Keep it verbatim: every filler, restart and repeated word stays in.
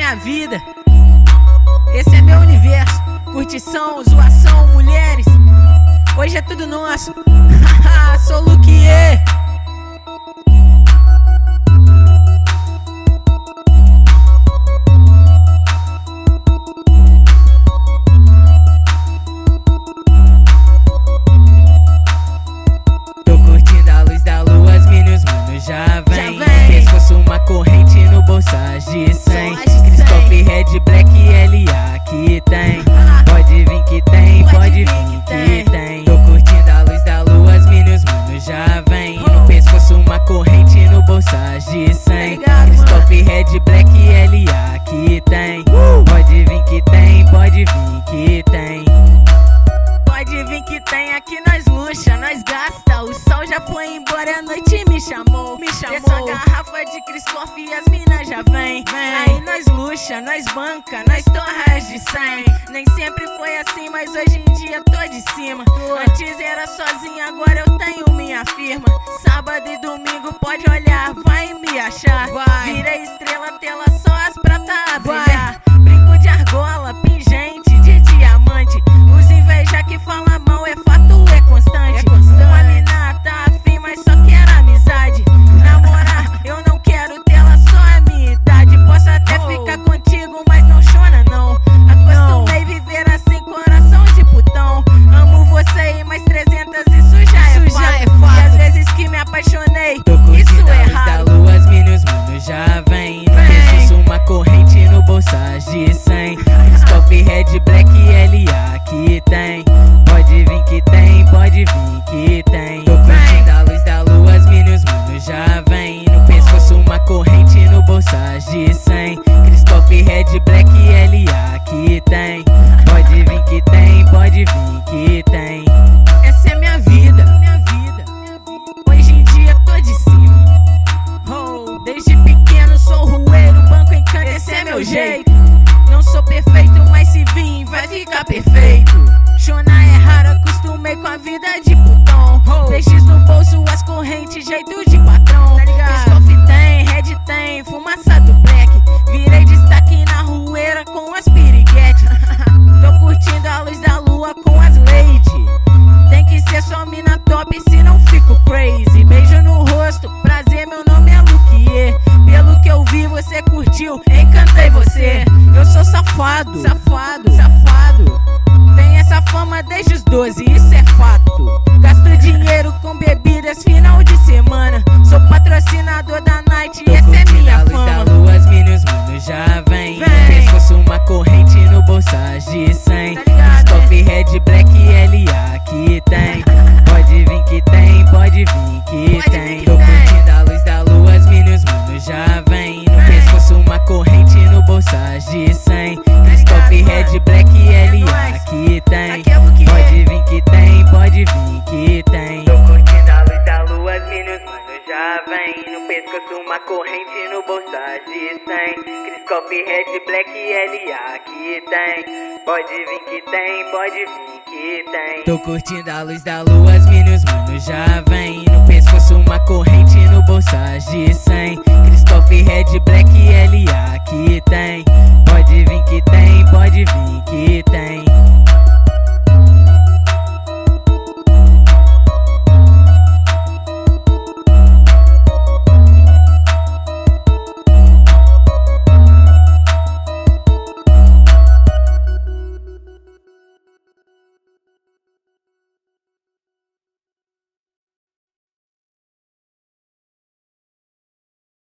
minha vida, esse é meu universo. Curtição, zoação, mulheres, hoje é tudo nosso. Sou Luquier. Tô curtindo a luz da lua, as minas, mano, já vem. Pescoço uma corrente no bolsas de cem. Christophe Red Black L A que tem. Pode vir que tem, pode vir que tem. Tô curtindo a luz da lua, as minas, mano, já vem. No pescoço uma corrente no bolsas de cem. Christophe Red Black L A que tem. Pode vir que tem, pode vir que tem. Pode vir que tem, aqui nós luxa, nós gasta. O sol já foi embora, a noite me chamou, me chamou. Essa garrafa de Christophe e as minas já vem, vem. Aí nós luxa, nós banca, nós torras de cem. Nem sempre foi assim, mas hoje em dia tô de cima. Antes era sozinha, agora eu tenho minha firma. Sábado e domingo pode olhar, vai me achar. Vai. Virei estrela, tela só as pratas a brilhar. Brinco de argola, pingente, de diamante. Os inveja que fala mal é fato, é constante. É constante. Uma mina tá afim, mas só quer amizade. Namorar, eu não quero tê-la, só a minha idade. Posso até oh. ficar contigo, mas não chora não. Acostumei viver assim, coração de putão. Amo você e mais trezentas, isso já é, isso fato. Já é fato. E às vezes que me apaixonei, isso é raro. Da lua, as minas, mano, já vem. No pescoço uma corrente no bolsas de cem. Christophe Red Black L A que tem. Pode vir que tem, pode vir que tem. Tô curtindo a luz da lua, as minas, mano, já vem. No pescoço uma corrente no bolsas de cem. Christophe Red Black L A que tem. Pode vir que tem, pode vir que tem. Essa é minha vida, minha vida. Hoje em dia tô de cima. Oh, desde pequeno sou rueiro, banco em canto, esse é meu jeito. Não sou perfeito, mas se vir vai ficar perfeito. Chonar é raro, acostumei com a vida de putão. Peixes no bolso, as correntes, jeito de patrão. Christophe tem, Red tem, fumaça do black. Virei destaque na rueira com as piriguetes. Tô curtindo a luz da lua com as lady. Tem que ser só mina top, senão fico crazy. Beijo no rosto, prazer, meu nome é Luquier. Pelo que eu vi, você curtiu, encantei você. Eu sou safado, safado, safado. Tem essa fama desde os doze, isso é fato. Gasto dinheiro com bebidas final de semana. Sou patrocinador da night, Tô essa é minha luz fama. da lua, as minas, mano, já vem. Vem. No pescoço uma corrente no bolsas de cem. Tá ligado, Christophe Red Black L A que tem. Pode vir que tem, pode vir que Pode tem. vir que Tô tem. curtindo a luz da lua, as minas, mano, já vem. No Vem. pescoço uma corrente no bolsas de cem. Christophe Red Black L A que tem. Aqui é Luquier. Pode vir que tem, pode vir que tem. Tô curtindo a luz da lua, as minas, mano, já vem. No pescoço uma corrente no bolsas de cem. Christophe Red Black L A que tem. Pode vir que tem, pode vir que tem. Tô curtindo a luz da lua, as minas, mano, já vem. No pescoço uma corrente no bolsas de cem. Christophe Red Black L A que tem.